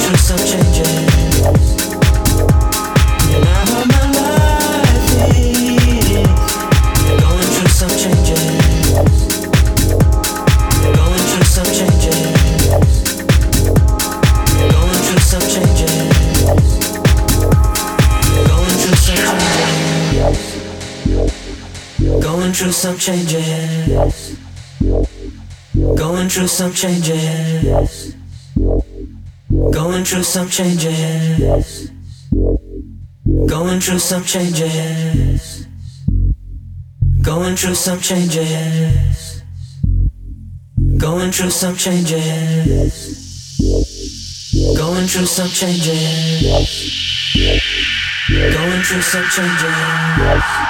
through some changes. And how my life is going through some changes. Going through some changes. Going through some changes. Going through some changes. Going through some changes. Going through some changes. Going through some changes. Going through some changes. Going through some changes. Going through some changes. Going through some changes. Going through some changes.